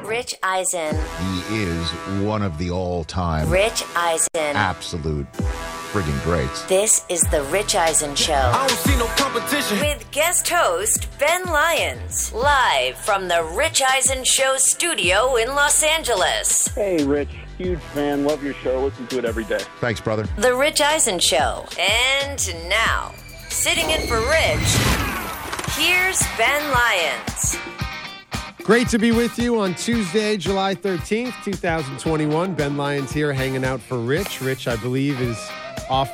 Rich Eisen. He is one of the all-time Rich Eisen. absolute friggin' greats. This is The Rich Eisen Show. I don't see no competition. With guest host Ben Lyons. Live from The Rich Eisen Show studio in Los Angeles. Hey, Rich. Huge fan. Love your show. Listen to it every day. Thanks, brother. The Rich Eisen Show. And now, sitting in for Rich, here's Ben Lyons. Great to be with you on Tuesday, July 13th, 2021. Ben Lyons here hanging out for Rich. Rich, I believe, is off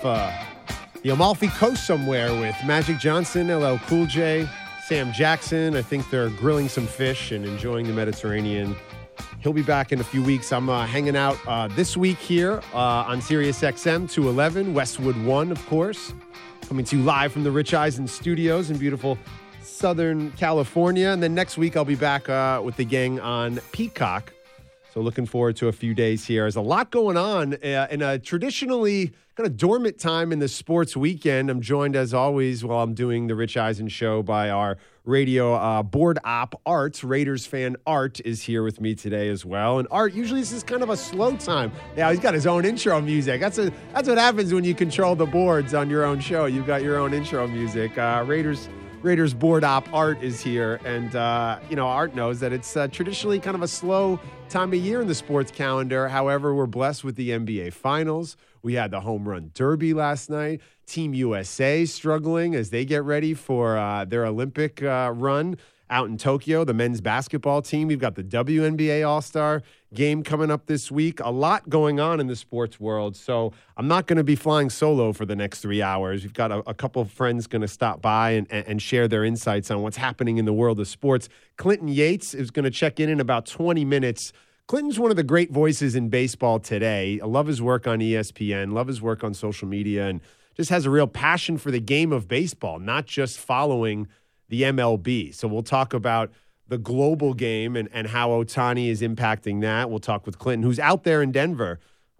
the Amalfi Coast somewhere with Magic Johnson, LL Cool J, Sam Jackson. I think they're grilling some fish and enjoying the Mediterranean. He'll be back in a few weeks. I'm hanging out this week here on Sirius XM 211, Westwood One, of course. Coming to you live from the Rich Eisen studios in beautiful Southern California. And then next week, I'll be back with the gang on Peacock. So looking forward to a few days here. There's a lot going on in a traditionally kind of dormant time in the sports weekend. I'm joined, as always, while I'm doing the Rich Eisen Show by our radio board op, Art. Raiders fan Art is here with me today as well. And Art, usually this is kind of a slow time. Yeah, he's got his own intro music. That's what happens when you control the boards on your own show. You've got your own intro music. Raiders board op Art is here. And, Art knows that it's traditionally kind of a slow time of year in the sports calendar. However, we're blessed with the NBA Finals. We had the Home Run Derby last night. Team USA struggling as they get ready for their Olympic run out in Tokyo. The men's basketball team. We've got the WNBA All-Star game coming up this week. A lot going on in the sports world. So I'm not going to be flying solo for the next 3 hours. We've got a couple of friends going to stop by and share their insights on what's happening in the world of sports. Clinton Yates is going to check in about 20 minutes. Clinton's one of the great voices in baseball today. I love his work on ESPN, love his work on social media, and just has a real passion for the game of baseball, not just following the MLB. So we'll talk about the global game and how Ohtani is impacting that. We'll talk with Clinton, who's out there in Denver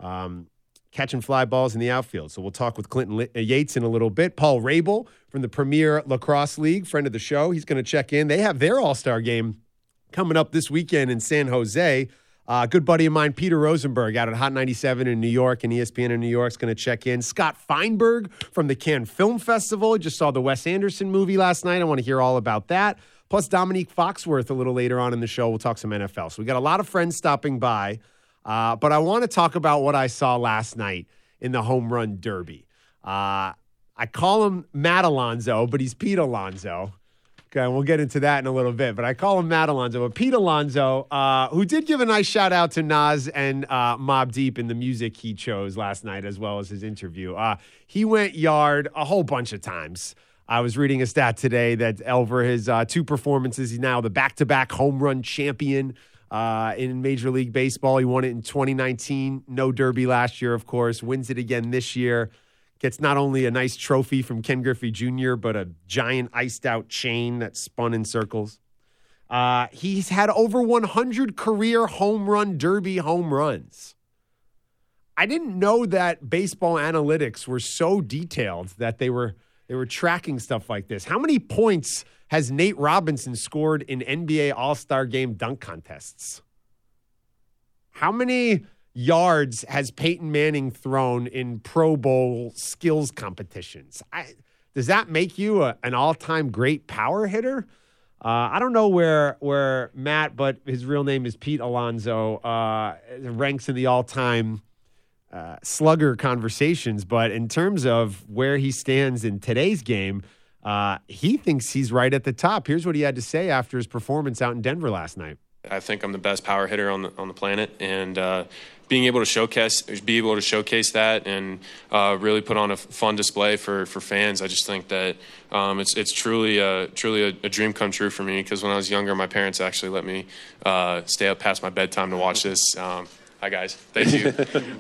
catching fly balls in the outfield. So we'll talk with Clinton Yates in a little bit. Paul Rabel from the Premier Lacrosse League, friend of the show. He's going to check in. They have their All-Star game coming up this weekend in San Jose. Good buddy of mine, Peter Rosenberg, out at Hot 97 in New York and ESPN in New York is going to check in. Scott Feinberg from the Cannes Film Festival. Just saw the Wes Anderson movie last night. I want to hear all about that. Plus Dominique Foxworth a little later on in the show. We'll talk some NFL. So we got a lot of friends stopping by. But I want to talk about what I saw last night in the Home Run Derby. I call him Matt Alonso, but he's Pete Alonso. Okay, we'll get into that in a little bit, but I call him Matt Alonso. But Pete Alonso, who did give a nice shout out to Nas and Mobb Deep in the music he chose last night, as well as his interview. He went yard a whole bunch of times. I was reading a stat today that over his two performances, he's now the back-to-back home run champion in Major League Baseball. He won it in 2019. No Derby last year, of course. Wins it again this year. Gets not only a nice trophy from Ken Griffey Jr., but a giant iced-out chain that spun in circles. He's had over 100 career home run derby home runs. I didn't know that baseball analytics were so detailed that they were tracking stuff like this. How many points has Nate Robinson scored in NBA All-Star Game dunk contests? How many yards has Peyton Manning thrown in Pro Bowl skills competitions? Does that make you an all-time great power hitter? I don't know where Matt, but his real name is Pete Alonso, ranks in the all-time slugger conversations. But in terms of where he stands in today's game, he thinks he's right at the top. Here's what he had to say after his performance out in Denver last night. I think I'm the best power hitter on the planet, and being able to showcase that and really put on a fun display for fans. I just think that it's truly a dream come true for me, because when I was younger, my parents actually let me stay up past my bedtime to watch this. Hi guys, thank you.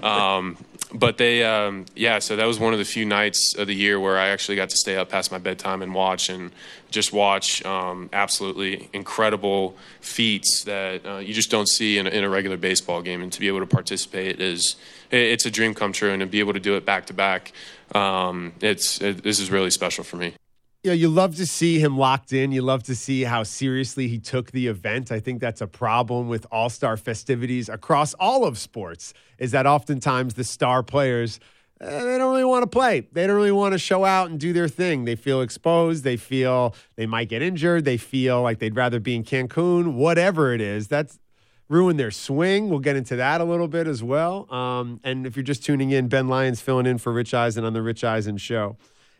But they, so that was one of the few nights of the year where I actually got to stay up past my bedtime and watch absolutely incredible feats that you just don't see in a regular baseball game. And to be able to participate it's a dream come true, and to be able to do it back to back, this is really special for me. You love to see him locked in. You love to see how seriously he took the event. I think that's a problem with all-star festivities across all of sports, is that oftentimes the star players, they don't really want to play. They don't really want to show out and do their thing. They feel exposed. They feel they might get injured. They feel like they'd rather be in Cancun, whatever it is. That's ruined their swing. We'll get into that a little bit as well. And if you're just tuning in, Ben Lyons filling in for Rich Eisen on the Rich Eisen Show.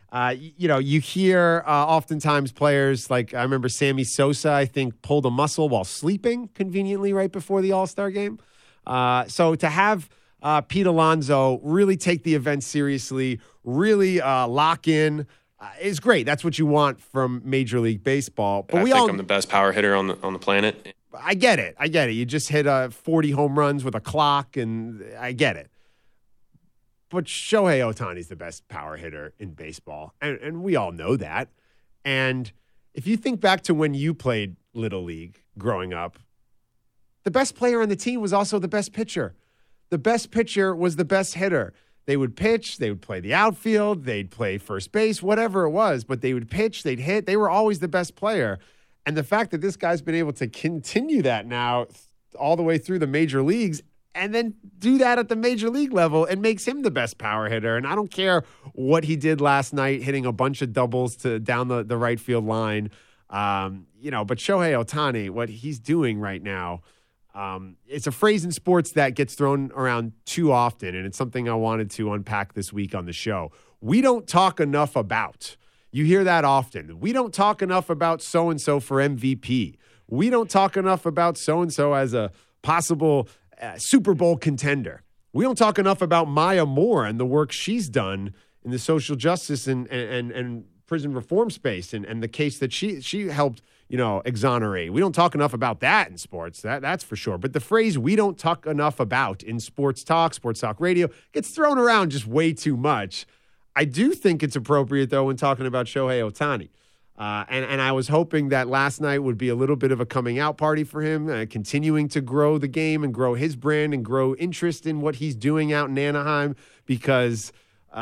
You hear oftentimes players like, I remember Sammy Sosa, I think, pulled a muscle while sleeping conveniently right before the All-Star game. So to have Pete Alonso really take the event seriously, really lock in, is great. That's what you want from Major League Baseball. But I think I'm the best power hitter on the planet. I get it. You just hit 40 home runs with a clock, and I get it. But Shohei Ohtani's the best power hitter in baseball, and we all know that. And if you think back to when you played Little League growing up, the best player on the team was also the best pitcher. The best pitcher was the best hitter. They would pitch, they would play the outfield, they'd play first base, whatever it was, but they would pitch, they'd hit. They were always the best player. And the fact that this guy's been able to continue that now all the way through the major leagues and then do that at the major league level, it makes him the best power hitter. And I don't care what he did last night, hitting a bunch of doubles down the right field line. But Shohei Ohtani, what he's doing right now, it's a phrase in sports that gets thrown around too often, and it's something I wanted to unpack this week on the show. We don't talk enough about. You hear that often. We don't talk enough about so-and-so for MVP. We don't talk enough about so-and-so as a possible Super Bowl contender. We don't talk enough about Maya Moore and the work she's done in the social justice and prison reform space and the case that she helped, exonerate. We don't talk enough about that in sports. That's for sure. But the phrase "we don't talk enough about" in sports talk radio gets thrown around just way too much. I do think it's appropriate, though, when talking about Shohei Ohtani. And I was hoping that last night would be a little bit of a coming out party for him, continuing to grow the game and grow his brand and grow interest in what he's doing out in Anaheim because,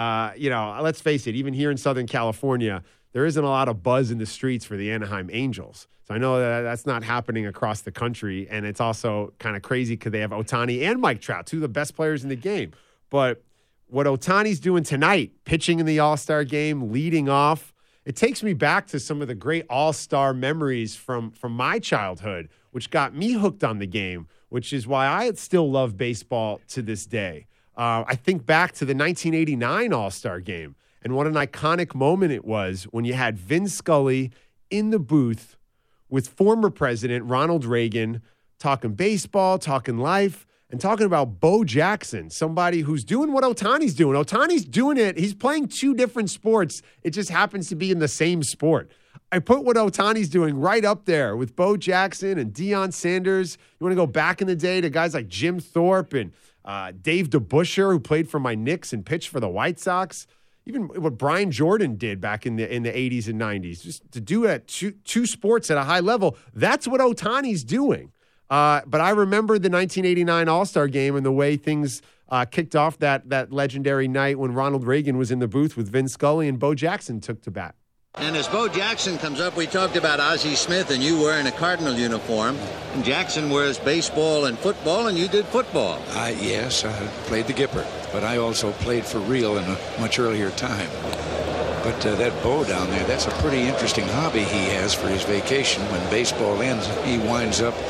let's face it, even here in Southern California, there isn't a lot of buzz in the streets for the Anaheim Angels. So I know that that's not happening across the country, and it's also kind of crazy because they have Ohtani and Mike Trout, two of the best players in the game. But what Ohtani's doing tonight, pitching in the All-Star game, leading off, it takes me back to some of the great all-star memories from my childhood, which got me hooked on the game, which is why I still love baseball to this day. I think back to the 1989 All-Star game and what an iconic moment it was when you had Vin Scully in the booth with former President Ronald Reagan talking baseball, talking life, and talking about Bo Jackson, somebody who's doing what Ohtani's doing. Ohtani's doing it. He's playing two different sports. It just happens to be in the same sport. I put what Ohtani's doing right up there with Bo Jackson and Deion Sanders. You want to go back in the day to guys like Jim Thorpe and Dave DeBusschere, who played for my Knicks and pitched for the White Sox. Even what Brian Jordan did back in the 80s and 90s. Just to do it, two sports at a high level, that's what Ohtani's doing. But I remember the 1989 All-Star game and the way things kicked off that legendary night when Ronald Reagan was in the booth with Vin Scully and Bo Jackson took to bat. And as Bo Jackson comes up, we talked about Ozzie Smith and you wearing a Cardinal uniform. And Jackson wears baseball and football, and you did football. Yes, I played the Gipper, but I also played for real in a much earlier time. But that Bo down there, that's a pretty interesting hobby he has for his vacation. When baseball ends, he winds up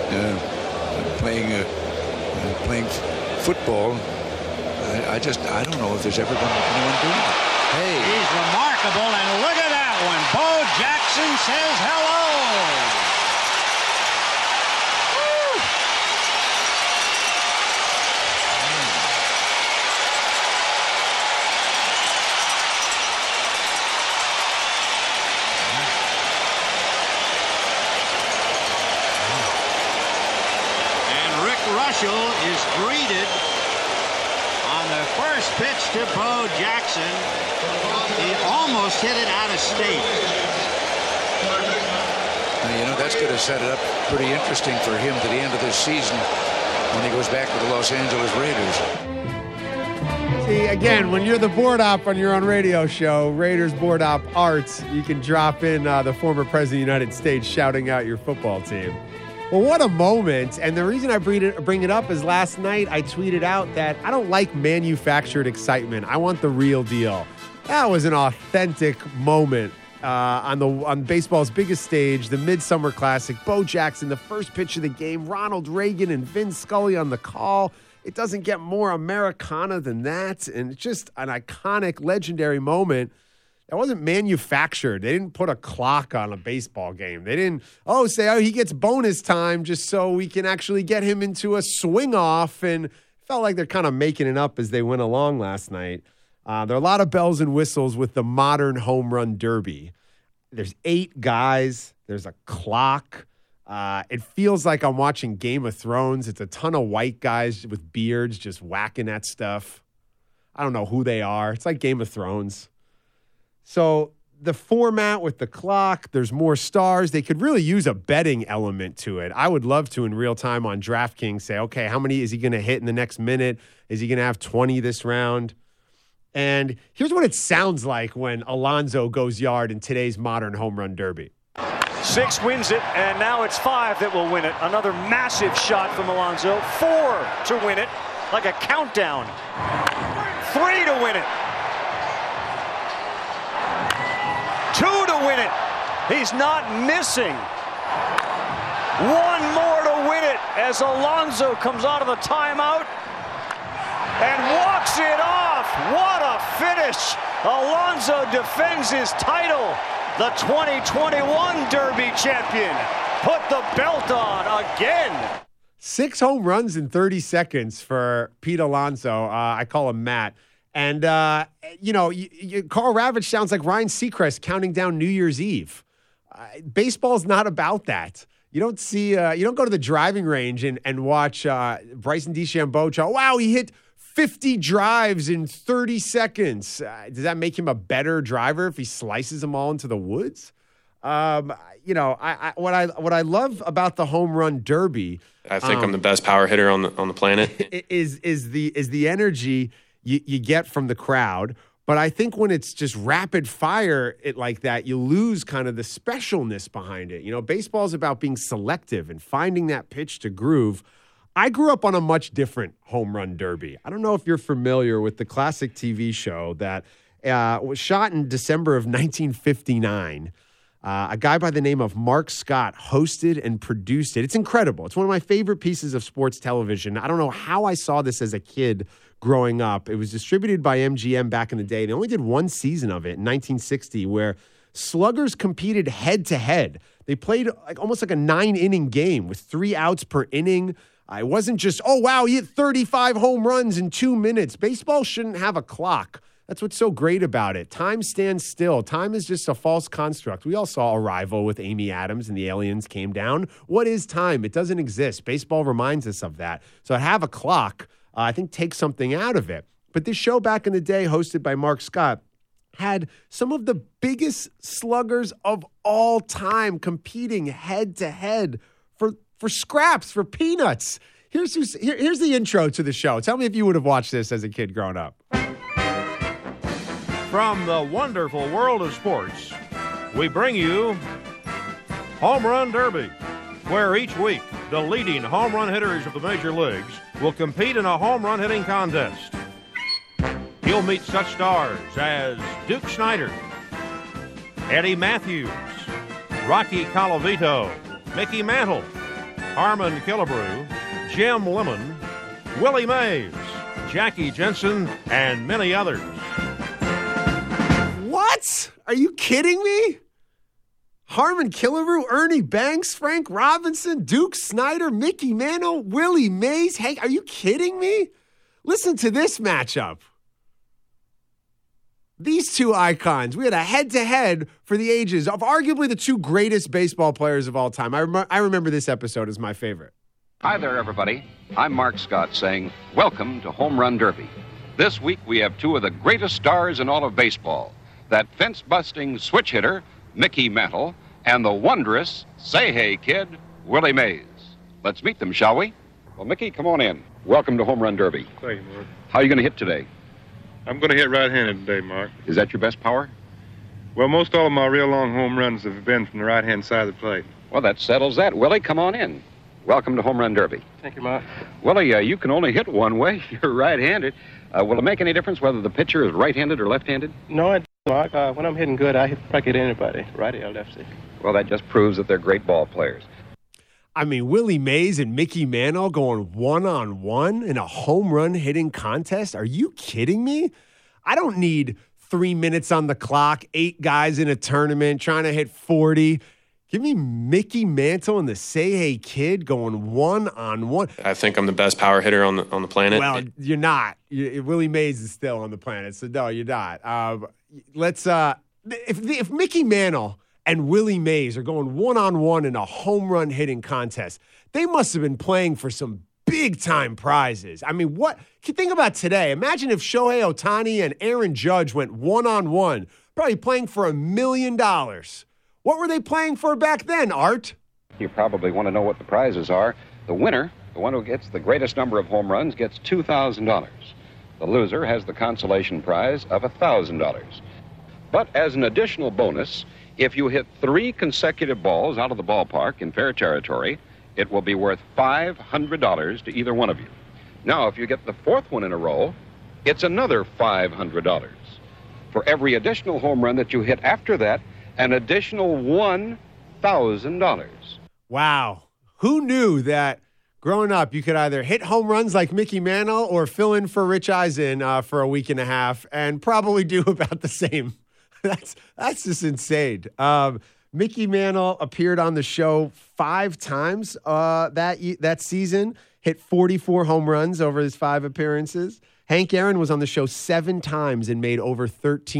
playing football. I don't know if there's ever been anyone doing it. Hey. He's remarkable, and look at that one. Bo Jackson says hello. Woo. And Rick Russell is greeted on the first pitch to Bo Jackson. He almost hit it out of state. That's going to set it up pretty interesting for him to the end of this season when he goes back to the Los Angeles Raiders. See, again, when you're the board op on your own radio show, Raiders board op Arts, you can drop in the former president of the United States shouting out your football team. Well, what a moment. And the reason I bring it up is last night I tweeted out that I don't like manufactured excitement. I want the real deal. That was an authentic moment on baseball's biggest stage, the Midsummer Classic. Bo Jackson, the first pitch of the game, Ronald Reagan and Vin Scully on the call. It doesn't get more Americana than that. And it's just an iconic, legendary moment. That wasn't manufactured. They didn't put a clock on a baseball game. They didn't, say he gets bonus time just so we can actually get him into a swing off. And it felt like they're kind of making it up as they went along last night. There are a lot of bells and whistles with the modern home run derby. There's 8 guys. There's a clock. It feels like I'm watching Game of Thrones. It's a ton of white guys with beards just whacking at stuff. I don't know who they are. It's like Game of Thrones. So the format with the clock, there's more stars. They could really use a betting element to it. I would love to, in real time on DraftKings, say, okay, how many is he going to hit in the next minute? Is he going to have 20 this round? And here's what it sounds like when Alonso goes yard in today's modern home run derby. 6 wins it, and now it's 5 that will win it. Another massive shot from Alonso. 4 to win it, like a countdown. 3 to win it. 2 to win it. He's not missing. 1 more to win it as Alonso comes out of the timeout and walks it off. What a finish. Alonso defends his title. The 2021 Derby champion put the belt on again. 6 home runs in 30 seconds for Pete Alonso. I call him Matt. And, Carl Ravitch sounds like Ryan Seacrest counting down New Year's Eve. Baseball's not about that. You don't see, you don't go to the driving range and watch Bryson DeChambeau. Wow, he hit 50 drives in 30 seconds. Does that make him a better driver if he slices them all into the woods? What I love about the home run derby, I think I'm the best power hitter on the planet. Is the energy you get from the crowd. But I think when it's just rapid fire like that, you lose kind of the specialness behind it. You know, baseball's about being selective and finding that pitch to groove. I grew up on a much different home run derby. I don't know if you're familiar with the classic TV show that was shot in December of 1959. A guy by the name of Mark Scott hosted and produced it. It's incredible. It's one of my favorite pieces of sports television. I don't know how I saw this as a kid growing up. It was distributed by MGM back in the day. They only did 1 season of it in 1960 where sluggers competed head-to-head. They played almost like a 9-inning game with 3 outs per inning. It wasn't just, oh, wow, he hit 35 home runs in 2 minutes. Baseball shouldn't have a clock. That's what's so great about it. Time stands still. Time is just a false construct. We all saw Arrival with Amy Adams and the aliens came down. What is time? It doesn't exist. Baseball reminds us of that. So to have a clock, I think, takes something out of it. But this show back in the day, hosted by Mark Scott, had some of the biggest sluggers of all time competing head-to-head for scraps, for peanuts. Here's the intro to the show. Tell me if you would have watched this as a kid growing up. From the wonderful world of sports, we bring you Home Run Derby, where each week the leading home run hitters of the major leagues will compete in a home run hitting contest. You'll meet such stars as Duke Snider, Eddie Matthews, Rocky Colavito, Mickey Mantle, Harmon Killebrew, Jim Lemon, Willie Mays, Jackie Jensen, and many others. What? Are you kidding me? Harmon Killebrew, Ernie Banks, Frank Robinson, Duke Snider, Mickey Mantle, Willie Mays. Hey, are you kidding me? Listen to this matchup. These 2 icons. We had a head-to-head for the ages of arguably the 2 greatest baseball players of all time. I remember this episode as my favorite. Hi there, everybody. I'm Mark Scott saying, welcome to Home Run Derby. This week we have 2 of the greatest stars in all of baseball. That fence-busting switch hitter, Mickey Mantle, and the wondrous say-hey kid, Willie Mays. Let's meet them, shall we? Well, Mickey, come on in. Welcome to Home Run Derby. Thank you, Mark. How are you going to hit today? I'm going to hit right-handed today, Mark. Is that your best power? Well, most all of my real long home runs have been from the right-hand side of the plate. Well, that settles that. Willie, come on in. Welcome to Home Run Derby. Thank you, Mark. Willie, you can only hit one way. You're right-handed. Will it make any difference whether the pitcher is right-handed or left-handed? No, it doesn't, Mark. When I'm hitting good, I hit anybody, righty or lefty. Well, that just proves that they're great ball players. I mean, Willie Mays and Mickey Mantle going one-on-one in a home run hitting contest? Are you kidding me? I don't need 3 minutes on the clock, 8 guys in a tournament trying to hit 40. Give me Mickey Mantle and the Say Hey Kid going one-on-one. I think I'm the best power hitter on the planet. Well, you're not. Willie Mays is still on the planet, so no, you're not. If Mickey Mantle and Willie Mays are going one-on-one in a home run hitting contest, they must have been playing for some big-time prizes. I mean, what? Can you think about today? Imagine if Shohei Ohtani and Aaron Judge went one-on-one, probably playing for $1 million. What were they playing for back then, Art? You probably want to know what the prizes are. The winner, the one who gets the greatest number of home runs, gets $2,000. The loser has the consolation prize of $1,000. But as an additional bonus, if you hit 3 consecutive balls out of the ballpark in fair territory, it will be worth $500 to either one of you. Now, if you get the 4th one in a row, it's another $500. For every additional home run that you hit after that, an additional $1,000. Wow. Who knew that growing up you could either hit home runs like Mickey Mantle or fill in for Rich Eisen for a week and a half and probably do about the same? That's just insane. Mickey Mantle appeared on the show 5 times that season, hit 44 home runs over his 5 appearances. Hank Aaron was on the show 7 times and made over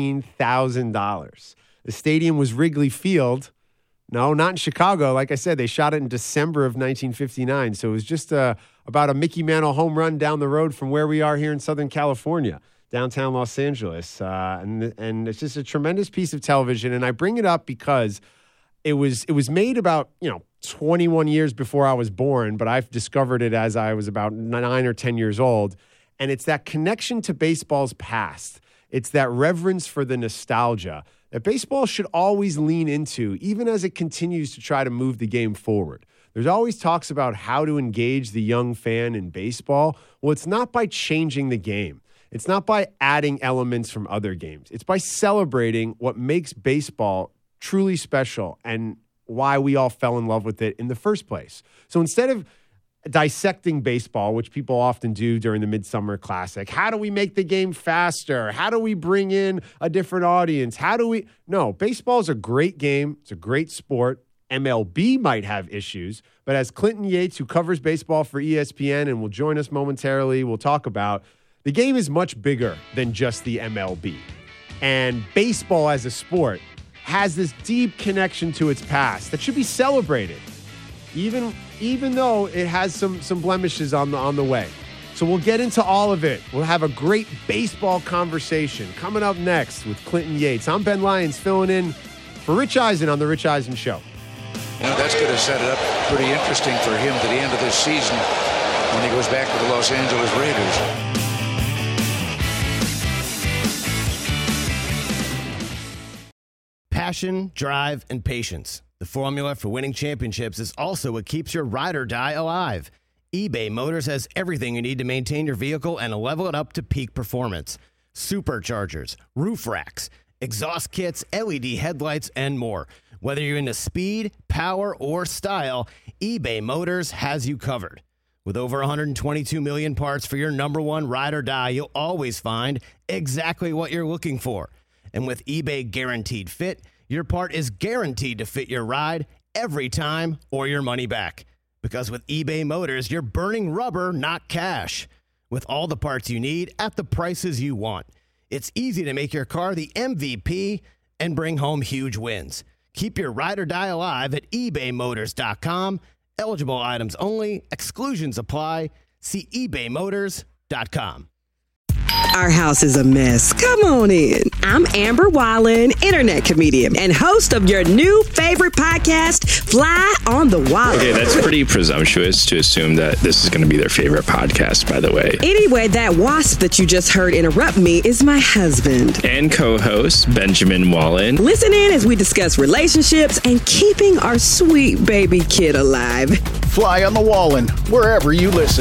$13,000. The stadium was Wrigley Field. No, not in Chicago. Like I said, they shot it in December of 1959. So it was just about a Mickey Mantle home run down the road from where we are here in Southern California, downtown Los Angeles. And it's just a tremendous piece of television. And I bring it up because it was made about, 21 years before I was born, but I've discovered it as I was about 9 or 10 years old. And it's that connection to baseball's past. It's that reverence for the nostalgia that baseball should always lean into, even as it continues to try to move the game forward. There's always talks about how to engage the young fan in baseball. Well, it's not by changing the game. It's not by adding elements from other games. It's by celebrating what makes baseball truly special and why we all fell in love with it in the first place. So instead of dissecting baseball, which people often do during the Midsummer Classic, how do we make the game faster? How do we bring in a different audience? No, baseball is a great game. It's a great sport. MLB might have issues, but as Clinton Yates, who covers baseball for ESPN and will join us momentarily, we'll talk about, the game is much bigger than just the MLB. And baseball as a sport has this deep connection to its past that should be celebrated, even though it has some blemishes on the way. So we'll get into all of it. We'll have a great baseball conversation coming up next with Clinton Yates. I'm Ben Lyons filling in for Rich Eisen on The Rich Eisen Show. That's going to set it up pretty interesting for him to the end of this season when he goes back to the Los Angeles Raiders. Passion, drive, and patience. The formula for winning championships is also what keeps your ride or die alive. eBay Motors has everything you need to maintain your vehicle and level it up to peak performance. Superchargers, roof racks, exhaust kits, LED headlights, and more. Whether you're into speed, power, or style, eBay Motors has you covered. With over 122 million parts for your number one ride or die, you'll always find exactly what you're looking for. And with eBay Guaranteed Fit, your part is guaranteed to fit your ride every time or your money back. Because with eBay Motors, you're burning rubber, not cash. With all the parts you need at the prices you want. It's easy to make your car the MVP and bring home huge wins. Keep your ride or die alive at ebaymotors.com. Eligible items only. Exclusions apply. See ebaymotors.com. Our house is a mess. Come on in. I'm Amber Wallen, internet comedian and host of your new favorite podcast, Fly on the Wall. Okay, that's pretty presumptuous to assume that this is going to be their favorite podcast, by the way. Anyway, that wasp that you just heard interrupt me is my husband. And co-host, Benjamin Wallen. Listen in as we discuss relationships and keeping our sweet baby kid alive. Fly on the Wallen, wherever you listen.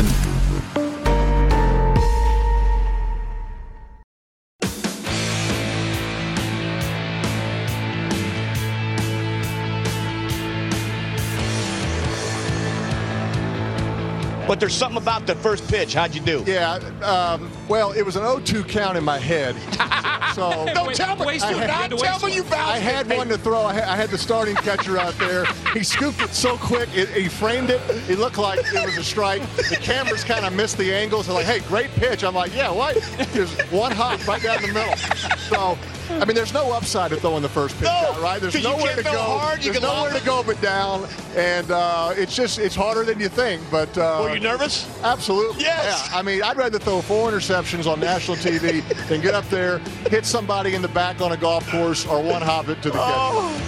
But there's something about the first pitch. How'd you do? Yeah, well, it was an 0-2 count in my head. So don't tell me. Tell me you bounced. I had one to throw. I had the starting catcher out there. He scooped it so quick. He framed it. It looked like it was a strike. The cameras kind of missed the angles. They're like, hey, great pitch. I'm like, yeah, what? There's one hop right down the middle. So, I mean, there's no upside to throwing the first pitch out, right? There's nowhere to go. There's nowhere to go but down. And it's harder than you think. But were you nervous? Absolutely. Yes. Yeah. I mean, I'd rather throw 4 interceptions on national TV than get up there, hit somebody in the back on a golf course, or one hop it to the catcher.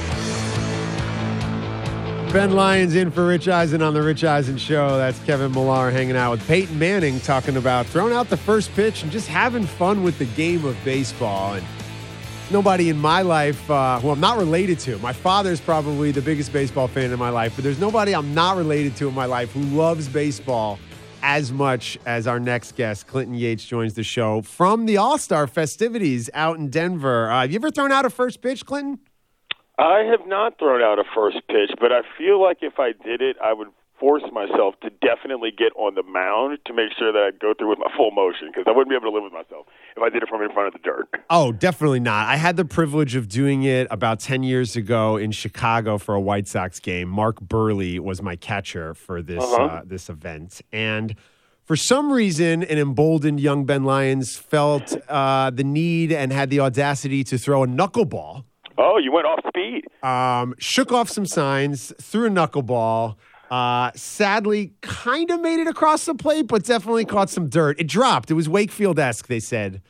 Ben Lyons in for Rich Eisen on the Rich Eisen Show. That's Kevin Millar hanging out with Peyton Manning, talking about throwing out the first pitch and just having fun with the game of baseball. And nobody in my life who I'm not related to. My father's probably the biggest baseball fan in my life, but there's nobody I'm not related to in my life who loves baseball as much as our next guest. Clinton Yates joins the show from the All-Star festivities out in Denver. Have you ever thrown out a first pitch, Clinton? I have not thrown out a first pitch, but I feel like if I did it, I would force myself to definitely get on the mound to make sure that I'd go through with my full motion, because I wouldn't be able to live with myself if I did it from in front of the dirt. Oh, definitely not. I had the privilege of doing it about 10 years ago in Chicago for a White Sox game. Mark Burley was my catcher for this this event. And for some reason, an emboldened young Ben Lyons felt the need and had the audacity to throw a knuckleball. Oh, you went off speed. Shook off some signs, threw a knuckleball. Sadly, kind of made it across the plate, but definitely caught some dirt. It dropped. It was Wakefield-esque, they said.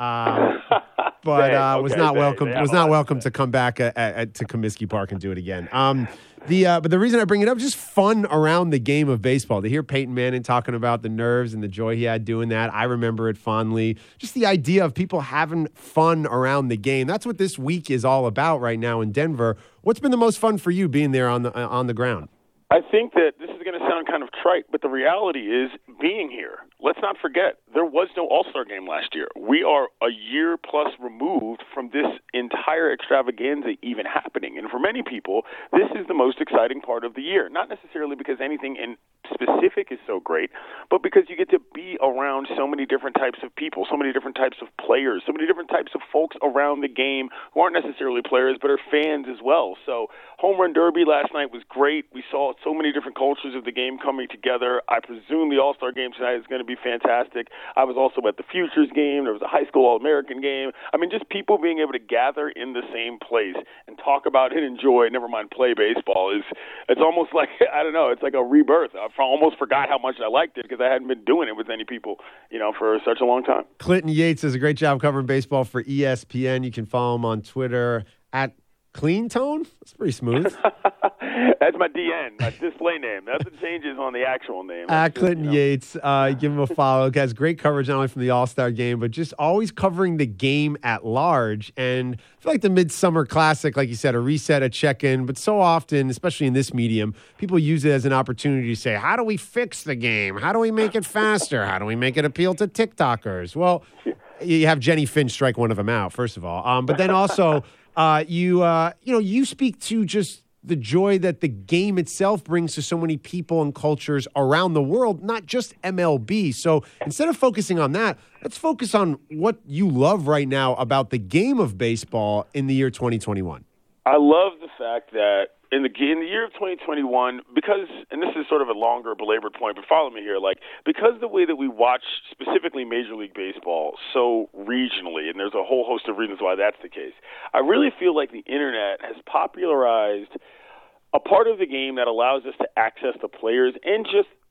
But was not welcome to come back to Comiskey Park and do it again. But the reason I bring it up is just fun around the game of baseball. To hear Peyton Manning talking about the nerves and the joy he had doing that, I remember it fondly. Just the idea of people having fun around the game. That's what this week is all about right now in Denver. What's been the most fun for you being there on the ground? I think that this is going to sound kind of trite, but the reality is being here. Let's not forget, there was no All-Star game last year. We are a year plus removed from this entire extravaganza even happening. And for many people, this is the most exciting part of the year. Not necessarily because anything in specific is so great, but because you get to be around so many different types of people, so many different types of players, so many different types of folks around the game who aren't necessarily players but are fans as well. So Home Run Derby last night was great. We saw so many different cultures of the game coming together. I presume the All-Star game tonight is going to be fantastic. I was also at the Futures game. There was a high school All-American game. I mean, just people being able to gather in the same place and talk about and enjoy, never mind play baseball, it's almost like, I don't know, it's like a rebirth. I almost forgot how much I liked it because I hadn't been doing it with any people, for such a long time. Clinton Yates does a great job covering baseball for ESPN. You can follow him on Twitter at Clean Tone. That's pretty smooth. That's my DN, my display name. Nothing changes on the actual name. At Clinton Yates. Give him a follow. He has great coverage not only from the All-Star game, but just always covering the game at large. And I feel like the Midsummer Classic, like you said, a reset, a check-in. But so often, especially in this medium, people use it as an opportunity to say, how do we fix the game? How do we make it faster? How do we make it appeal to TikTokers? Well, you have Jenny Finch strike one of them out, first of all. But then also, you speak to just the joy that the game itself brings to so many people and cultures around the world, not just MLB. So instead of focusing on that, let's focus on what you love right now about the game of baseball in the year 2021. I love the fact that in the year of 2021, because, and this is sort of a longer belabored point, but follow me here, because the way that we watch specifically Major League Baseball so regionally, and there's a whole host of reasons why that's the case, I really feel like the internet has popularized a part of the game that allows us to access the players and just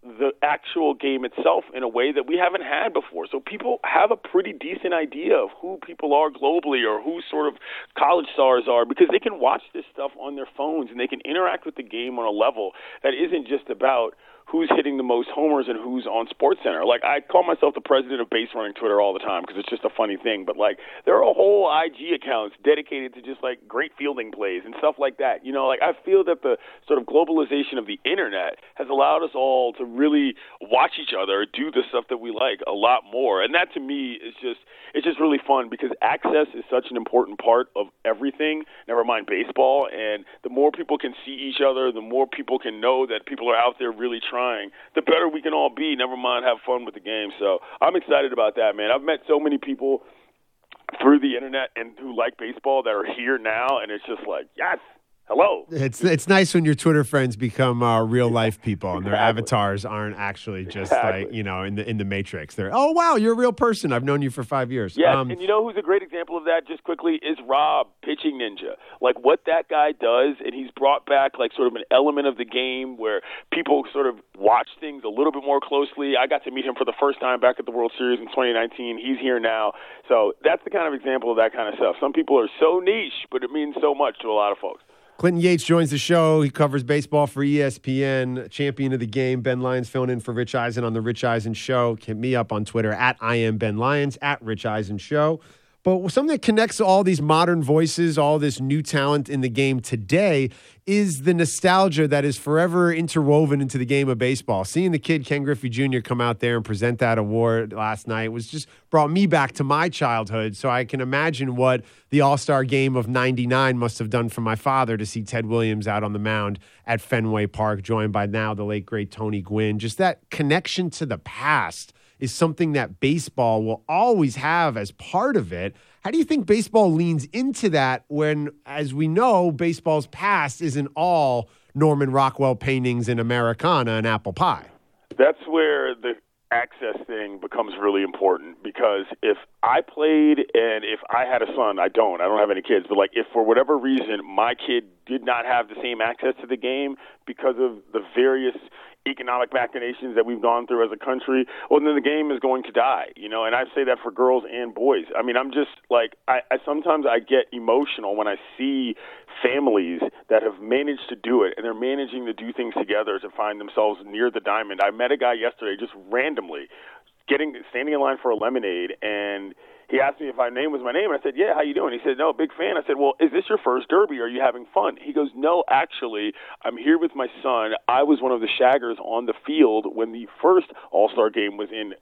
the actual game itself in a way that we haven't had before. So people have a pretty decent idea of who people are globally or who sort of college stars are, because they can watch this stuff on their phones and they can interact with the game on a level that isn't just about who's hitting the most homers and who's on SportsCenter. Like, I call myself the president of base running Twitter all the time because it's just a funny thing. But, like, there are whole IG accounts dedicated to just, like, great fielding plays and stuff like that. You know, like, I feel that the sort of globalization of the internet has allowed us all to really watch each other do the stuff that we like a lot more. And that, to me, is just – it's just really fun because access is such an important part of everything, never mind baseball. And the more people can see each other, the more people can know that people are out there really trying, the better we can all be, never mind have fun with the game. So I'm excited about that, man. I've met so many people through the internet and who like baseball that are here now, and it's just like, yes, hello. It's nice when your Twitter friends become real life people and their avatars aren't actually just like, you know, in the Matrix. They're, oh wow, you're a real person. I've known you for 5 years. Yeah, and you know who's a great example of that, just quickly, is Rob, Pitching Ninja. Like, what that guy does, and he's brought back like sort of an element of the game where people sort of watch things a little bit more closely. I got to meet him for the first time back at the World Series in 2019. He's here now. So that's the kind of example of that kind of stuff. Some people are so niche, but it means so much to a lot of folks. Clinton Yates joins the show. He covers baseball for ESPN, champion of the game. Ben Lyons filling in for Rich Eisen on The Rich Eisen Show. Hit me up on Twitter at I am Ben Lyons, at Rich Eisen Show. But something that connects all these modern voices, all this new talent in the game today is the nostalgia that is forever interwoven into the game of baseball. Seeing the kid Ken Griffey Jr. come out there and present that award last night was just brought me back to my childhood. So I can imagine what the All-Star game of 99 must have done for my father to see Ted Williams out on the mound at Fenway Park, joined by now the late, great Tony Gwynn. Just that connection to the past is something that baseball will always have as part of it. How do you think baseball leans into that when, as we know, baseball's past isn't all Norman Rockwell paintings and Americana and apple pie? That's where the access thing becomes really important, because if I played and if I had a son, I don't have any kids, but like if for whatever reason my kid did not have the same access to the game because of the various economic machinations that we've gone through as a country, well, then the game is going to die, you know, and I say that for girls and boys. I mean, I'm just like, I sometimes I get emotional when I see families that have managed to do it and they're managing to do things together to find themselves near the diamond. I met a guy yesterday just randomly standing in line for a lemonade, and he asked me if my name was my name, and I said, yeah, how you doing? He said, no, big fan. I said, well, is this your first derby? Are you having fun? He goes, no, actually, I'm here with my son. I was one of the shaggers on the field when the first All-Star game was in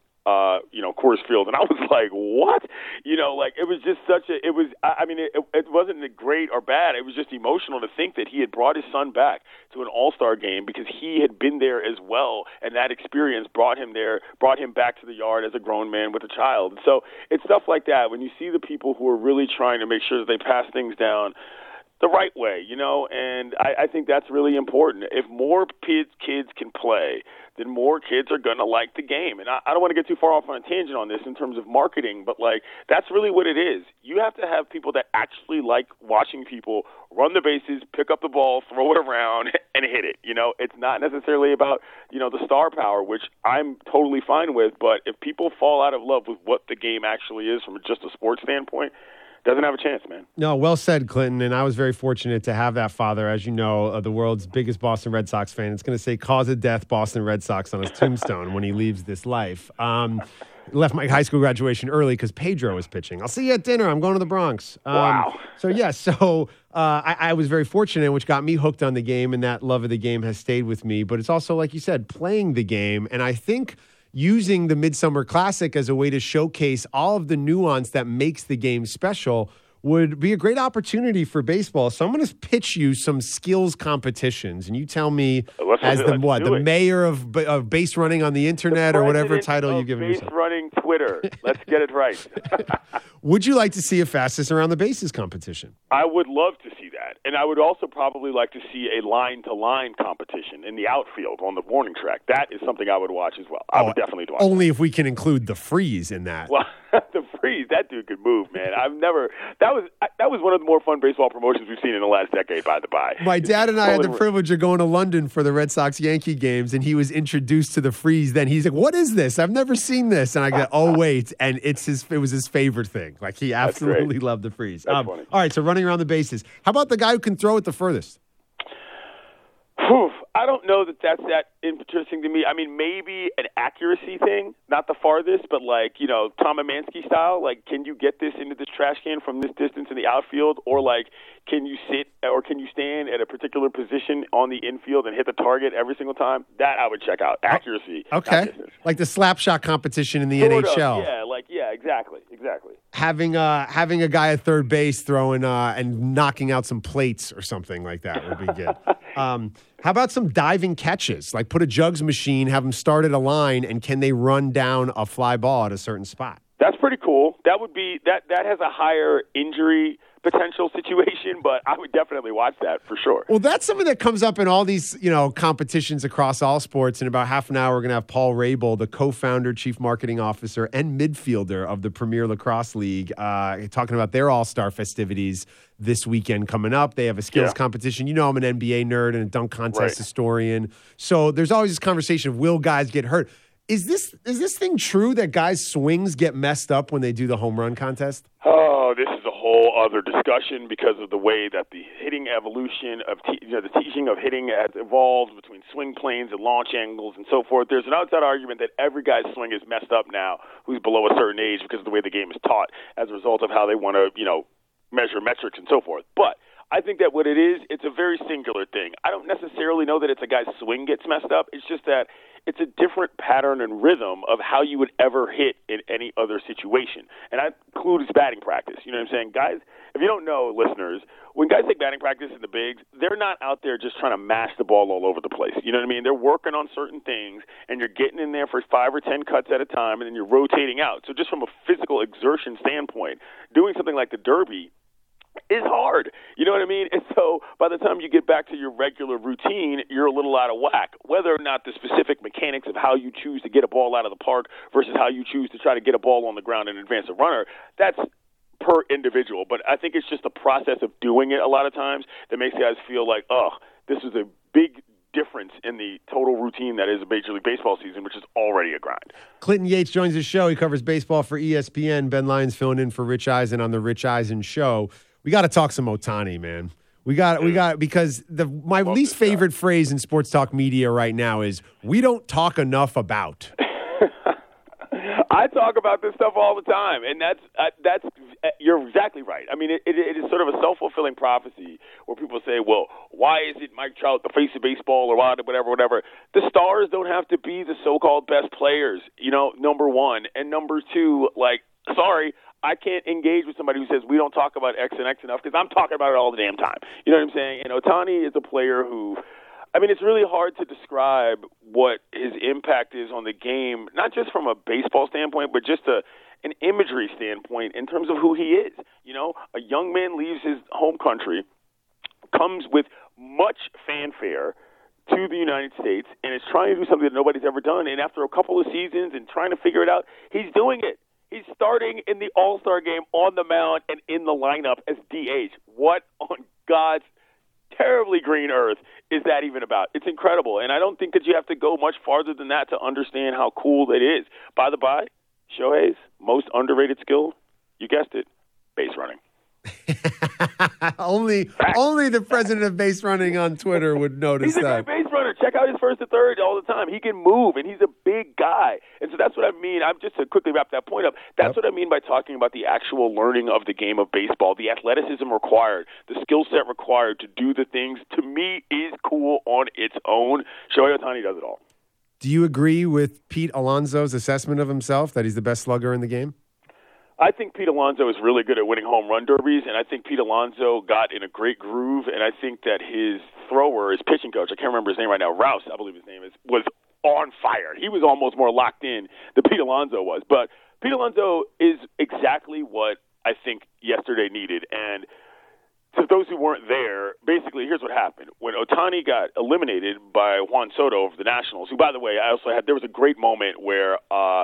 Coors Field. And I was like, what? You know, like, it was just it wasn't great or bad. It was just emotional to think that he had brought his son back to an All-Star game because he had been there as well. And that experience brought him back to the yard as a grown man with a child. So it's stuff like that. When you see the people who are really trying to make sure that they pass things down the right way, you know, and I think that's really important. If more kids can play, then more kids are going to like the game. And I don't want to get too far off on a tangent on this in terms of marketing, but, like, that's really what it is. You have to have people that actually like watching people run the bases, pick up the ball, throw it around, and hit it. You know, it's not necessarily about, you know, the star power, which I'm totally fine with, but if people fall out of love with what the game actually is from just a sports standpoint, doesn't have a chance, man. No, well said, Clinton. And I was very fortunate to have that father, as you know, the world's biggest Boston Red Sox fan. It's going to say cause of death Boston Red Sox on his tombstone when he leaves this life. Left my high school graduation early because Pedro was pitching. I'll see you at dinner. I'm going to the Bronx. Wow. I was very fortunate, which got me hooked on the game, and that love of the game has stayed with me. But it's also, like you said, playing the game. And I think using the Midsummer Classic as a way to showcase all of the nuance that makes the game special would be a great opportunity for baseball. So I'm going to pitch you some skills competitions, and you tell me the mayor of base running on the internet or whatever title you've given yourself. Base running Twitter. Let's get it right. Would you like to see a fastest around the bases competition? I would love to see that. And I would also probably like to see a line-to-line competition in the outfield on the warning track. That is something I would watch as well. I would definitely watch Only if we can include the freeze in that. Well, the Freeze, that dude could move, man. That was one of the more fun baseball promotions we've seen in the last decade, by the by. My dad and I had the privilege of going to London for the Red Sox-Yankee games, and he was introduced to the Freeze. Then he's like, "What is this? I've never seen this." And I go, "Oh wait!" And it was his favorite thing. Like he absolutely loved the Freeze. That's funny. All right, so running around the bases. How about the guy who can throw it the furthest? I don't know that's that interesting to me. I mean, maybe an accuracy thing, not the farthest, but like, Tom Emanski style. Like, can you get this into this trash can from this distance in the outfield? Or like, can you sit or can you stand at a particular position on the infield and hit the target every single time? That I would check out. Accuracy. Okay. Like the slap shot competition in the NHL. Yeah, exactly. Having a guy at third base throwing and knocking out some plates or something like that would be good. How about some diving catches? Like put a jugs machine, have them start at a line, and can they run down a fly ball at a certain spot? That's pretty cool. That would be that has a higher injury potential situation, but I would definitely watch that for sure. Well, that's something that comes up in all these, competitions across all sports. In about half an hour, we're going to have Paul Rabel, the co-founder, chief marketing officer, and midfielder of the Premier Lacrosse League, talking about their all-star festivities this weekend coming up. They have a skills competition. I'm an NBA nerd and a dunk contest historian. So there's always this conversation of will guys get hurt? Is this thing true that guys' swings get messed up when they do the home run contest? Oh, this is a whole other discussion because of the way that the hitting evolution of the teaching of hitting has evolved between swing planes and launch angles and so forth. There's an outside argument that every guy's swing is messed up now who's below a certain age because of the way the game is taught as a result of how they want to, measure metrics and so forth. But I think that what it is, it's a very singular thing. I don't necessarily know that it's a guy's swing gets messed up. It's just that it's a different pattern and rhythm of how you would ever hit in any other situation. And that includes batting practice. You know what I'm saying? Guys, if you don't know, listeners, when guys take batting practice in the bigs, they're not out there just trying to mash the ball all over the place. You know what I mean? They're working on certain things, and you're getting in there for 5 or 10 cuts at a time, and then you're rotating out. So just from a physical exertion standpoint, doing something like the Derby is hard. You know what I mean? And so by the time you get back to your regular routine, you're a little out of whack. Whether or not the specific mechanics of how you choose to get a ball out of the park versus how you choose to try to get a ball on the ground and advance a runner, that's per individual. But I think it's just the process of doing it a lot of times that makes guys feel like, this is a big difference in the total routine that is a Major League Baseball season, which is already a grind. Clinton Yates joins the show. He covers baseball for ESPN. Ben Lyons filling in for Rich Eisen on the Rich Eisen Show. We got to talk some Ohtani, man. We got because my least favorite phrase in sports talk media right now is we don't talk enough about. I talk about this stuff all the time, and that's you're exactly right. I mean, it is sort of a self-fulfilling prophecy where people say, well, why is it Mike Trout the face of baseball or whatever. The stars don't have to be the so-called best players, number one. And number two, sorry, I can't engage with somebody who says we don't talk about X and X enough because I'm talking about it all the damn time. You know what I'm saying? And Ohtani is a player who, it's really hard to describe what his impact is on the game, not just from a baseball standpoint, but just an imagery standpoint in terms of who he is. A young man leaves his home country, comes with much fanfare to the United States, and is trying to do something that nobody's ever done. And after a couple of seasons and trying to figure it out, he's doing it. He's starting in the All-Star game on the mound and in the lineup as DH. What on God's terribly green earth is that even about? It's incredible. And I don't think that you have to go much farther than that to understand how cool it is. By the by, Shohei's most underrated skill, you guessed it, base running. Only the president of base running on Twitter would notice that. He's a great base runner. Check out his first to third all the time. He can move, and he's a big guy. And so that's what I mean. I'm just to quickly wrap that point up. That's what I mean by talking about the actual learning of the game of baseball, the athleticism required, the skill set required to do the things, to me, is cool on its own. Shohei Ohtani does it all. Do you agree with Pete Alonso's assessment of himself that he's the best slugger in the game? I think Pete Alonso is really good at winning home run derbies, and I think Pete Alonso got in a great groove, and I think that his thrower, his pitching coach, I can't remember his name right now, Rouse, I believe his name is, was on fire. He was almost more locked in than Pete Alonso was. But Pete Alonso is exactly what I think yesterday needed, and to those who weren't there, basically, here's what happened. When Ohtani got eliminated by Juan Soto of the Nationals, who, by the way, there was a great moment where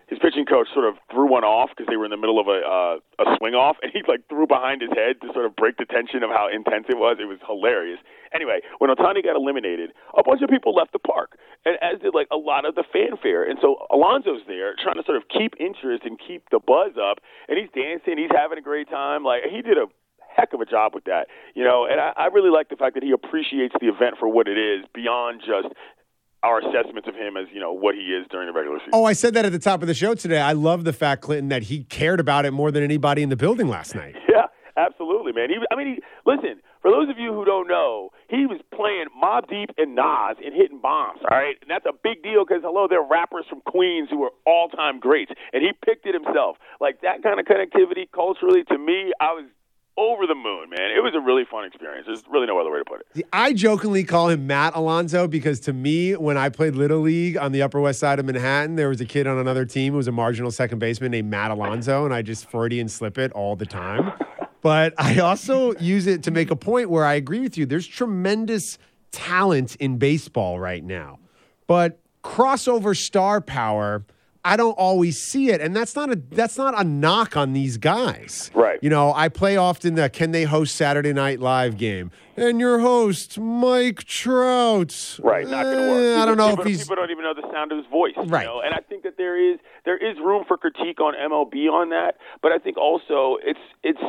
his pitching coach sort of threw one off because they were in the middle of a swing off, and he like threw behind his head to sort of break the tension of how intense it was. It was hilarious. Anyway, when Ohtani got eliminated, a bunch of people left the park, and as did like a lot of the fanfare. And so Alonso's there trying to sort of keep interest and keep the buzz up, and he's dancing, he's having a great time. Like, he did a heck of a job with that, you know. And I really like the fact that he appreciates the event for what it is beyond just our assessments of him as, you know, what he is during the regular season. Oh, I said that at the top of the show today. I love the fact, Clinton, that he cared about it more than anybody in the building last night. Yeah, absolutely, man. Listen, for those of you who don't know, he was playing Mobb Deep and Nas and hitting bombs, all right? And that's a big deal because, hello, they're rappers from Queens who are all-time greats, and he picked it himself. Like, that kind of connectivity culturally, to me, I was over the moon, man. It was a really fun experience. There's really no other way to put it. I jokingly call him Matt Alonso because to me, when I played Little League on the Upper West Side of Manhattan, there was a kid on another team who was a marginal second baseman named Matt Alonso, and I just Freudian slip it all the time. But I also use it to make a point where I agree with you. There's tremendous talent in baseball right now. But crossover star power, I don't always see it, and that's not a knock on these guys. Right. You know, I play often the Can They Host Saturday Night Live game, and your host, Mike Trout. Right, not going to work. I don't know if he's... People don't even know the sound of his voice. Right. You know? And I think that there is room for critique on MLB on that, but I think also it's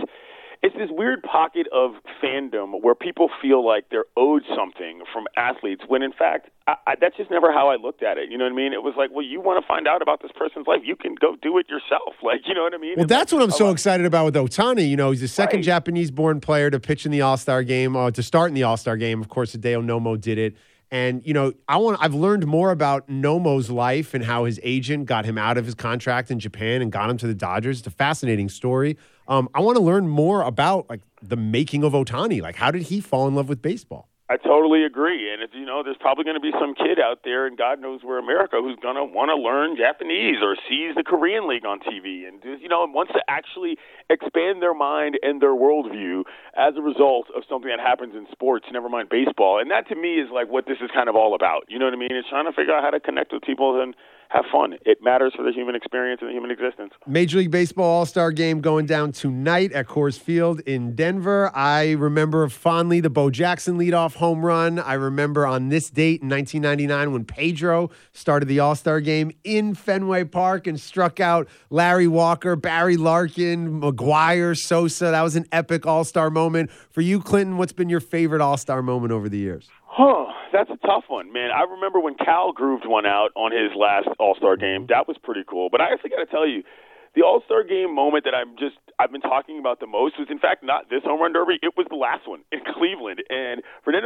this weird pocket of fandom where people feel like they're owed something from athletes when, in fact, that's just never how I looked at it. You know what I mean? It was like, well, you want to find out about this person's life, you can go do it yourself. Like, you know what I mean? Well, that's what I'm so excited about with Ohtani. You know, he's the second Japanese-born player to pitch in the All-Star game, to start in the All-Star game. Of course, Hideo Nomo did it. And, you know, I've learned more about Nomo's life and how his agent got him out of his contract in Japan and got him to the Dodgers. It's a fascinating story. I want to learn more about, like, the making of Ohtani. Like, how did he fall in love with baseball? I totally agree. And, you know, there's probably going to be some kid out there in God knows where America who's going to want to learn Japanese or sees the Korean League on TV and, you know, wants to actually expand their mind and their worldview as a result of something that happens in sports, never mind baseball. And that, to me, is like what this is kind of all about. You know what I mean? It's trying to figure out how to connect with people and have fun. It matters for the human experience and the human existence. Major League Baseball All-Star Game going down tonight at Coors Field in Denver. I remember fondly the Bo Jackson leadoff home run. I remember on this date in 1999 when Pedro started the All-Star Game in Fenway Park and struck out Larry Walker, Barry Larkin, McGuire, Sosa. That was an epic All-Star moment. For you, Clinton, what's been your favorite All-Star moment over the years? That's a tough one, man. I remember when Cal grooved one out on his last All-Star game. That was pretty cool. But I actually got to tell you, the All-Star game moment that I've been talking about the most was, in fact, not this home run derby. It was the last one in Cleveland. And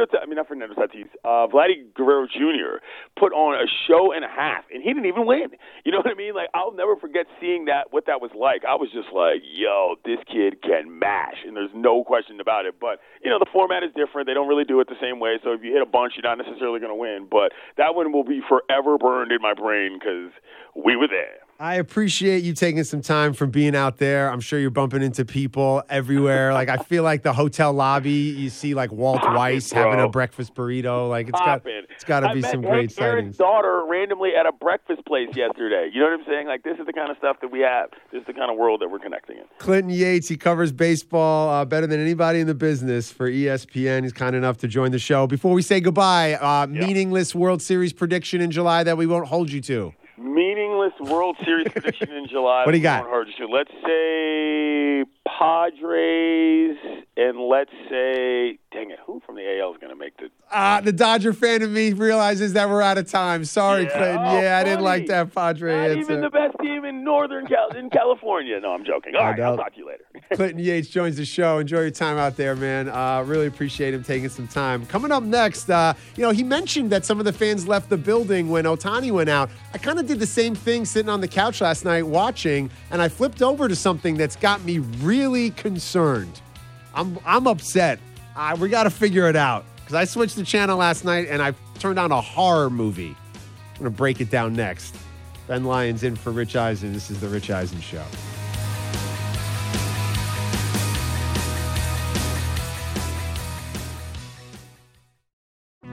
Vladdy Guerrero Jr. put on a show and a half, and he didn't even win. You know what I mean? Like, I'll never forget seeing what that was like. I was just like, yo, this kid can mash, and there's no question about it. But, you know, the format is different. They don't really do it the same way. So if you hit a bunch, you're not necessarily going to win. But that one will be forever burned in my brain because we were there. I appreciate you taking some time from being out there. I'm sure you're bumping into people everywhere. Like, I feel like the hotel lobby, you see like Walt Weiss having a breakfast burrito. Like, it's got to be some great sightings. Aaron's daughter randomly at a breakfast place yesterday. You know what I'm saying? Like, this is the kind of stuff that we have. This is the kind of world that we're connecting in. Clinton Yates, he covers baseball better than anybody in the business for ESPN. He's kind enough to join the show. Before we say goodbye, meaningless World Series prediction in July that we won't hold you to. Meaningless World Series prediction in July. What do you got? Let's say Padres, and let's say, dang it, who from the AL is going to make the... The Dodger fan of me realizes that we're out of time. Sorry, Clinton. I didn't like that Padre answer. Not even the best team in in California. No, I'm joking. All right, I'll talk to you later. Clinton Yates joins the show. Enjoy your time out there, man. Really appreciate him taking some time. Coming up next, he mentioned that some of the fans left the building when Ohtani went out. I kind of did the same thing sitting on the couch last night watching, and I flipped over to something that's got me really concerned. I'm upset. We got to figure it out because I switched the channel last night and I turned on a horror movie. I'm going to break it down next. Ben Lyons in for Rich Eisen. This is The Rich Eisen Show.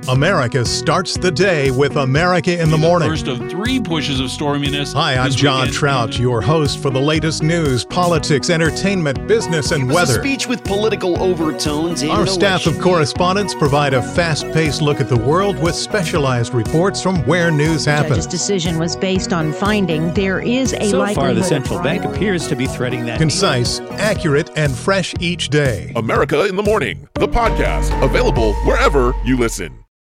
America starts the day with America in the Morning. First of 3 pushes of storminess. Hi, I'm John Trout, your host for the latest news, politics, entertainment, business, and weather. A speech with political overtones. Our staff of correspondents provide a fast-paced look at the world with specialized reports from where news happens. The judge's decision was based on finding there is a so far, the central bank appears to be threading that. Concise, accurate, and fresh each day. America in the Morning, the podcast, available wherever you listen.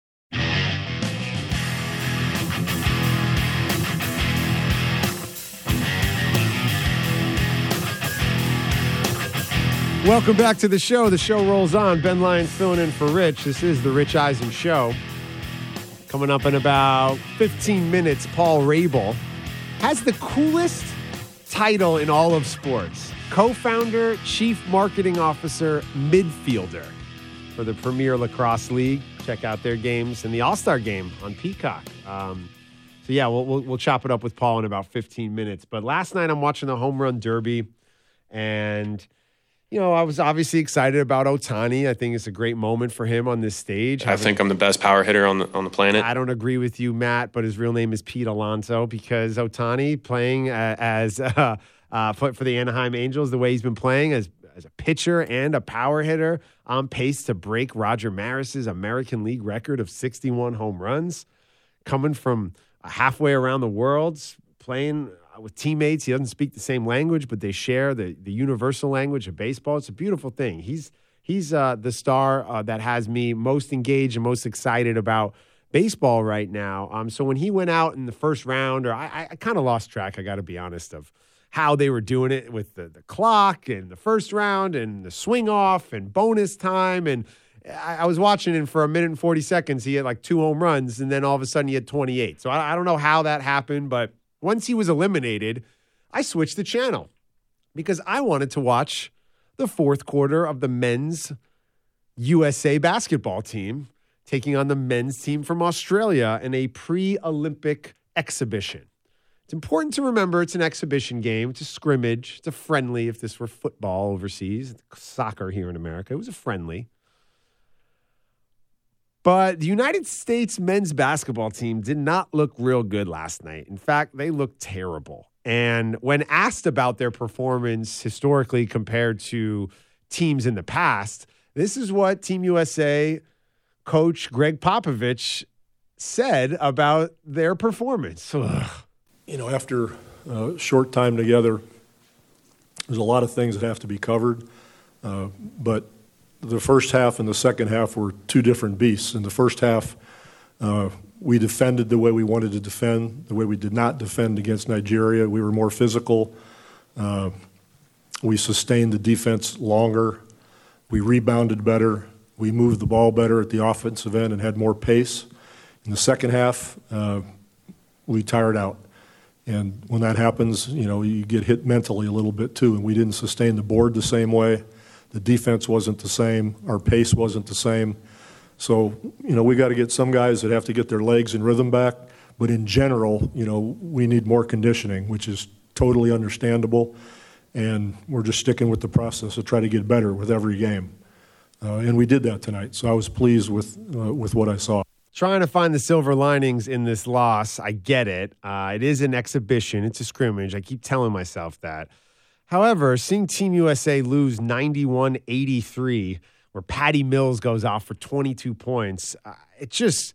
Welcome back to the show. The show rolls on. Ben Lyons filling in for Rich. This is the Rich Eisen Show. Coming up in about 15 minutes, Paul Rabel has the coolest title in all of sports. Co-founder, chief marketing officer, midfielder for the Premier Lacrosse League. Check out their games and the All-Star Game on Peacock. We'll chop it up with Paul in about 15 minutes. But last night I'm watching the Home Run Derby, and I was obviously excited about Ohtani. I think it's a great moment for him on this stage. I think I'm the best power hitter on the planet. I don't agree with you, Matt, but his real name is Pete Alonso, because Ohtani playing for the Anaheim Angels, the way he's been playing as a pitcher and a power hitter, on pace to break Roger Maris's American League record of 61 home runs, coming from halfway around the world, playing with teammates. He doesn't speak the same language, but they share the universal language of baseball. It's a beautiful thing. He's the star that has me most engaged and most excited about baseball right now. So when he went out in the first round, I kind of lost track, I got to be honest, of how they were doing it with the clock and the first round and the swing off and bonus time. And I was watching, and for 1 minute and 40 seconds, he had like 2 home runs, and then all of a sudden he had 28. So I don't know how that happened, but once he was eliminated, I switched the channel because I wanted to watch the fourth quarter of the men's USA basketball team taking on the men's team from Australia in a pre-Olympic exhibition. It's important to remember it's an exhibition game. It's a scrimmage. It's a friendly. If this were football overseas, soccer here in America, it was a friendly. But the United States men's basketball team did not look real good last night. In fact, they looked terrible. And when asked about their performance historically compared to teams in the past, this is what Team USA coach Greg Popovich said about their performance. After a short time together, there's a lot of things that have to be covered, but the first half and the second half were 2 different beasts. In the first half, we defended the way we wanted to defend, the way we did not defend against Nigeria. We were more physical. We sustained the defense longer. We rebounded better. We moved the ball better at the offensive end and had more pace. In the second half, we tired out. And when that happens, you get hit mentally a little bit too, and we didn't sustain the board the same way. The defense wasn't the same. Our pace wasn't the same. So, we got to get some guys that have to get their legs and rhythm back. But in general, we need more conditioning, which is totally understandable. And we're just sticking with the process to try to get better with every game. And we did that tonight. So I was pleased with what I saw. Trying to find the silver linings in this loss. I get it. It is an exhibition. It's a scrimmage. I keep telling myself that. However, seeing Team USA lose 91-83, where Patty Mills goes off for 22 points, it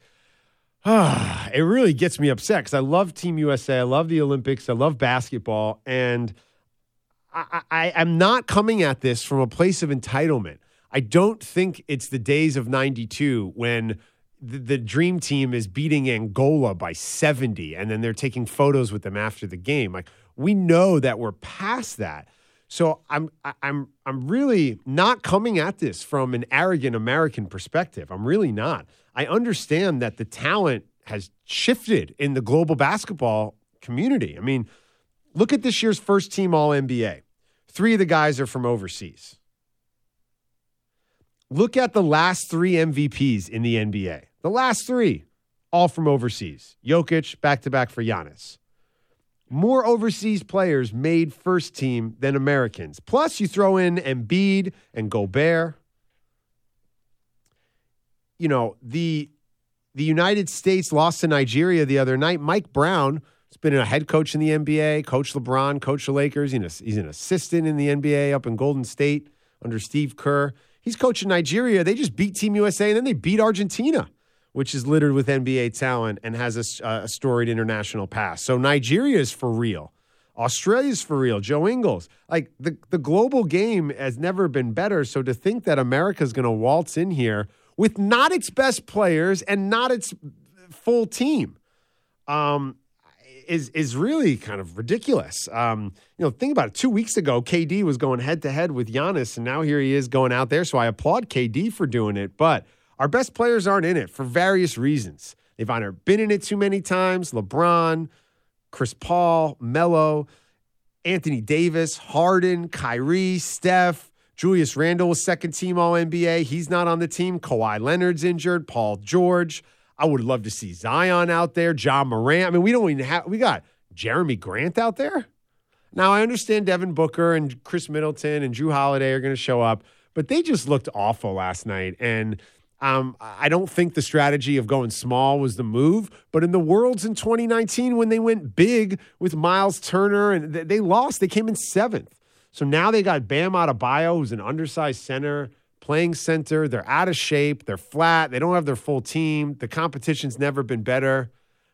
really gets me upset because I love Team USA. I love the Olympics. I love basketball. And I'm not coming at this from a place of entitlement. I don't think it's the days of 92 when the dream team is beating Angola by 70 and then they're taking photos with them after the game. Like, we know that we're past that. So I'm really not coming at this from an arrogant American perspective. I'm really not. I understand that the talent has shifted in the global basketball community. I mean, look at this year's first team All-NBA. 3 of the guys are from overseas. Look at the last 3 MVPs in the NBA. The last 3, all from overseas. Jokic, back-to-back for Giannis. More overseas players made first team than Americans. Plus, you throw in Embiid and Gobert. The the United States lost to Nigeria the other night. Mike Brown has been a head coach in the NBA, coach LeBron, coach the Lakers. He's an assistant in the NBA up in Golden State under Steve Kerr. He's coaching Nigeria. They just beat Team USA, and then they beat Argentina, which is littered with NBA talent and has a storied international past. So Nigeria is for real. Australia's for real. Joe Ingles. Like, the global game has never been better. So to think that America's going to waltz in here with not its best players and not its full team is really kind of ridiculous. Think about it. 2 weeks ago, KD was going head-to-head with Giannis, and now here he is going out there. So I applaud KD for doing it. But our best players aren't in it for various reasons. They've either been in it too many times. LeBron, Chris Paul, Melo, Anthony Davis, Harden, Kyrie, Steph, Julius Randle was second-team All-NBA. He's not on the team. Kawhi Leonard's injured. Paul George. I would love to see Zion out there. John Morant. I mean, we got Jeremy Grant out there. Now, I understand Devin Booker and Chris Middleton and Jrue Holiday are going to show up, but they just looked awful last night. And I don't think the strategy of going small was the move, but in the Worlds in 2019, when they went big with Miles Turner and they lost, they came in 7th. So now they got Bam Adebayo, who's an undersized center, playing center. They're out of shape. They're flat. They don't have their full team. The competition's never been better.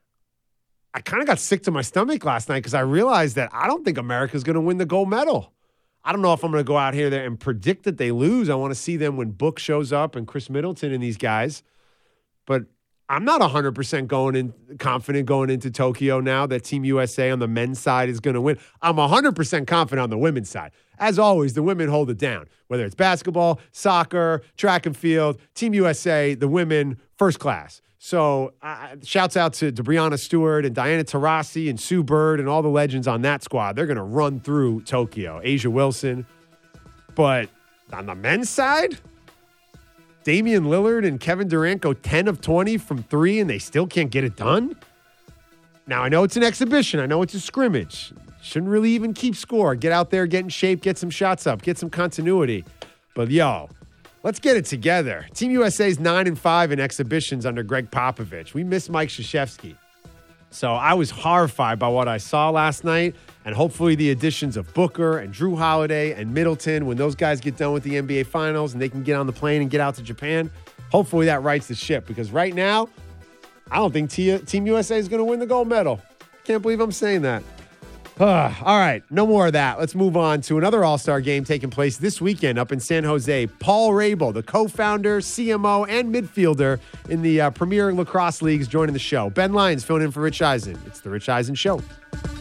I kind of got sick to my stomach last night because I realized that I don't think America's going to win the gold medal. I don't know if I'm going to go out here there and predict that they lose. I want to see them when Book shows up and Chris Middleton and these guys. But I'm not 100% confident going into Tokyo now that Team USA on the men's side is going to win. I'm 100% confident on the women's side. As always, the women hold it down. Whether it's basketball, soccer, track and field, Team USA, the women, first class. So shouts out to Brianna Stewart and Diana Taurasi and Sue Bird and all the legends on that squad. They're going to run through Tokyo. Asia Wilson. But on the men's side, Damian Lillard and Kevin Durant go 10 of 20 from 3 and they still can't get it done? Now, I know it's an exhibition. I know it's a scrimmage. Shouldn't really even keep score. Get out there, get in shape, get some shots up, get some continuity. But, let's get it together. Team USA's 9-5 in exhibitions under Greg Popovich. We miss Mike Krzyzewski. So I was horrified by what I saw last night, and hopefully the additions of Booker and Jrue Holiday and Middleton, when those guys get done with the NBA Finals and they can get on the plane and get out to Japan, hopefully that rights the ship. Because right now, I don't think Team USA is going to win the gold medal. Can't believe I'm saying that. All right, no more of that. Let's move on to another All-Star game taking place this weekend up in San Jose. Paul Rabel, the co-founder, CMO, and midfielder in the Premier Lacrosse Leagues, joining the show. Ben Lyons filling in for Rich Eisen. It's the Rich Eisen Show.